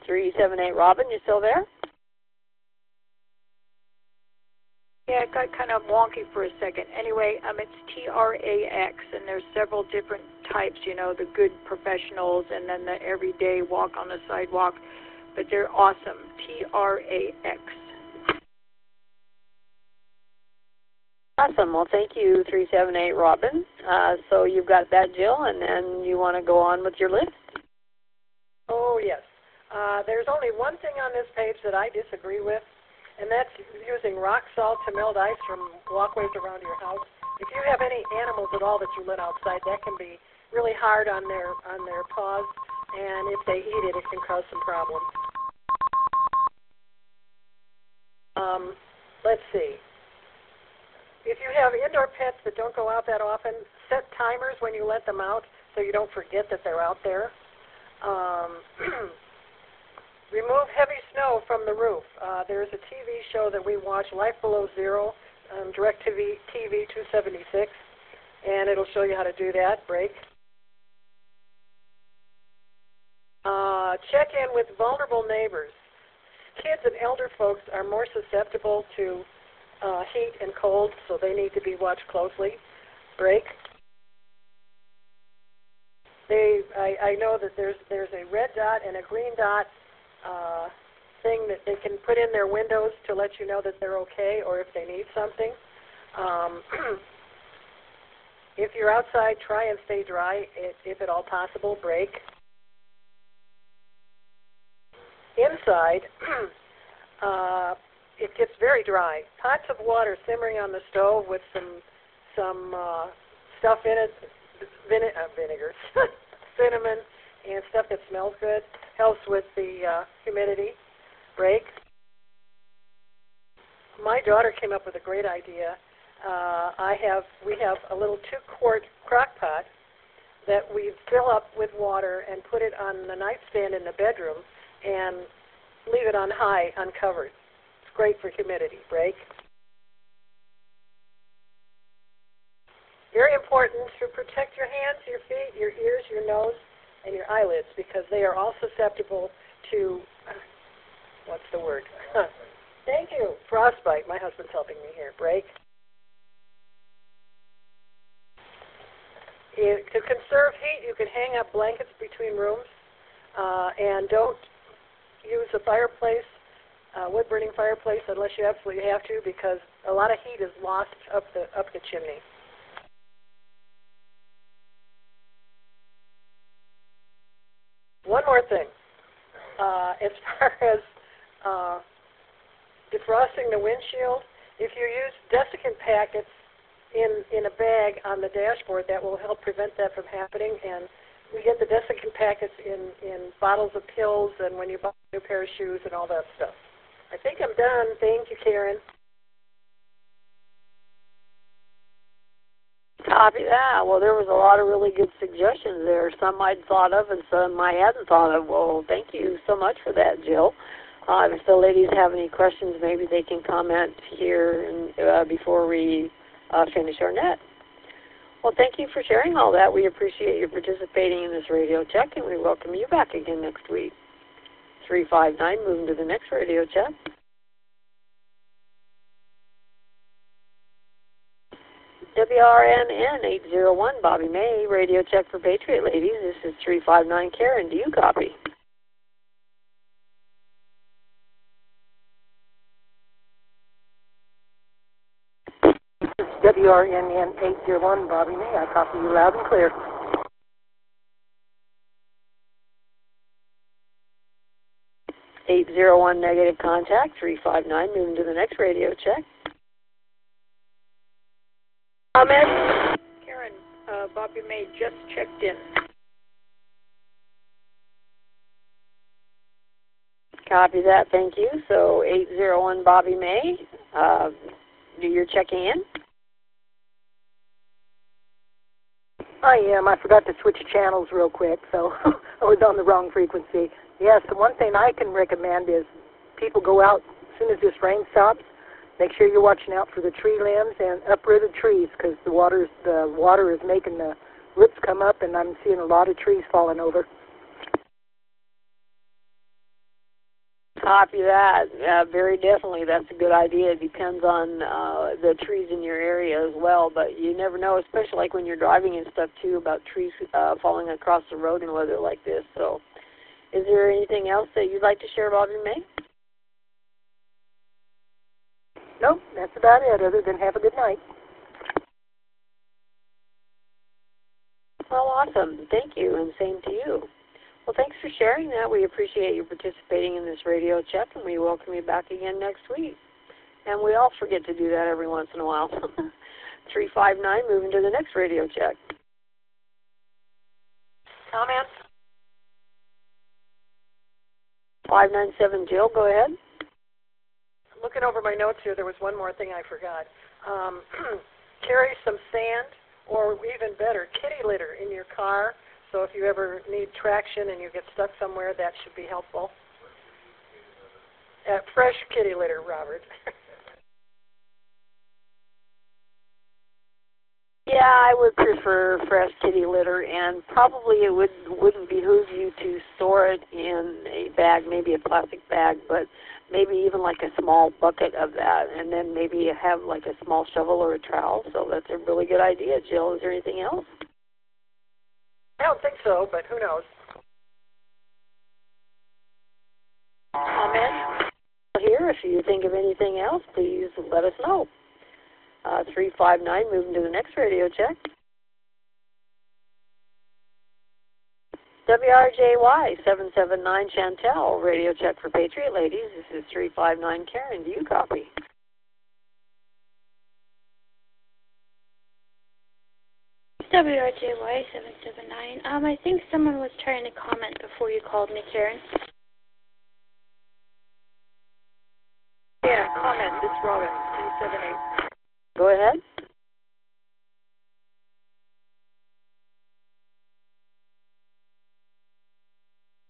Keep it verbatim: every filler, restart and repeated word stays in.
three seven eight Robin, you still there? Yeah, it got kind of wonky for a second. Anyway, um, it's T R A X, and there's several different types, you know, the good professionals and then the everyday walk on the sidewalk. But they're awesome. T R A X. Awesome. Well, thank you, three seven eight Robin. Uh, so you've got that, Jill, and then you want to go on with your list? Oh, yes. Uh, there's only one thing on this page that I disagree with, and that's using rock salt to melt ice from walkways around your house. If you have any animals at all that you let outside, that can be really hard on their on their paws, and if they eat it, it can cause some problems. Um, let's see. If you have indoor pets that don't go out that often, set timers when you let them out so you don't forget that they're out there. Um, remove heavy snow from the roof. Uh, there's a T V show that we watch, Life Below Zero, on DirecTV T V two seventy-six, and it'll show you how to do that. Break. Uh, check in with vulnerable neighbors. Kids and elder folks are more susceptible to uh, heat and cold, so they need to be watched closely. Break. They, I, I know that there's there's a red dot and a green dot uh, thing that they can put in their windows to let you know that they're okay or if they need something. Um, if you're outside, try and stay dry, if, if at all possible. Break. Inside, uh, it gets very dry. Pots of water simmering on the stove with some some uh, stuff in it, vine uh, vinegar, cinnamon, and stuff that smells good, helps with the uh, humidity. Break. My daughter came up with a great idea. Uh, I have we have a little two-quart crock pot that we fill up with water and put it on the nightstand in the bedroom and leave it on high, uncovered. It's great for humidity. Break. Very important to protect your hands, your feet, your ears, your nose, and your eyelids because they are all susceptible to, what's the word? Thank you. Frostbite. My husband's helping me here. Break. It, to conserve heat, you can hang up blankets between rooms, uh, and don't use a fireplace, uh, wood-burning fireplace, unless you absolutely have to, because a lot of heat is lost up the up the chimney. One more thing, uh, as far as uh, defrosting the windshield, if you use desiccant packets in in a bag on the dashboard, that will help prevent that from happening. And we get the desiccant packets in, in bottles of pills and when you buy a new pair of shoes and all that stuff. I think I'm done. Thank you, Karen. Copy that. Well, there was a lot of really good suggestions there. Some I'd thought of and some I hadn't thought of. Well, thank you so much for that, Jill. Uh, if the ladies have any questions, maybe they can comment here and, uh, before we uh, finish our net. Well, thank you for sharing all that. We appreciate you participating in this radio check, and we welcome you back again next week. three five nine, moving to the next radio check. W R N N eight zero one, Bobby May, radio check for Patriot ladies. This is three five nine, Karen. Do you copy? W R N N eight zero one, Bobby May. I copy you loud and clear. eight zero one, negative contact, three five nine, moving to the next radio check. Comment? Karen, uh, Bobby May just checked in. Copy that, thank you. So eight zero one, Bobby May, uh, you're checking in? I am. I forgot to switch channels real quick, so I was on the wrong frequency. Yes, the one thing I can recommend is people go out as soon as this rain stops. Make sure you're watching out for the tree limbs and uprooted trees because the water's the water is making the roots come up, and I'm seeing a lot of trees falling over. copy that. Uh, very definitely, that's a good idea. It depends on uh, the trees in your area as well, but you never know, especially like when you're driving and stuff too, about trees uh, falling across the road in weather like this. So, is there anything else that you'd like to share, Bobby May? Nope, that's about it, other than have a good night. Well, awesome. Thank you, and same to you. Well, thanks for sharing that. We appreciate you participating in this radio check, and we welcome you back again next week. And we all forget to do that every once in a while. three five nine, moving to the next radio check. Comments? five nine seven, Jill, go ahead. Looking over my notes here, there was one more thing I forgot. Um, carry some sand, or even better, kitty litter in your car. So if you ever need traction and you get stuck somewhere, that should be helpful. Uh, fresh kitty litter, Robert. Yeah, I would prefer fresh kitty litter, and probably it would, wouldn't behoove you to store it in a bag, maybe a plastic bag, but maybe even like a small bucket of that, and then maybe have like a small shovel or a trowel. So that's a really good idea, Jill. Is there anything else? I don't think so, but who knows? Comment here. If you think of anything else, please let us know. Uh, three five nine, moving to the next radio check. W R J Y seven seven nine, Chantel, radio check for Patriot Ladies. This is three five nine, Karen. Do you copy? W R J Y seven seven nine. Um, I think someone was trying to comment before you called me, Karen. Yeah, comment. This is Robin, two seven eight. Go ahead.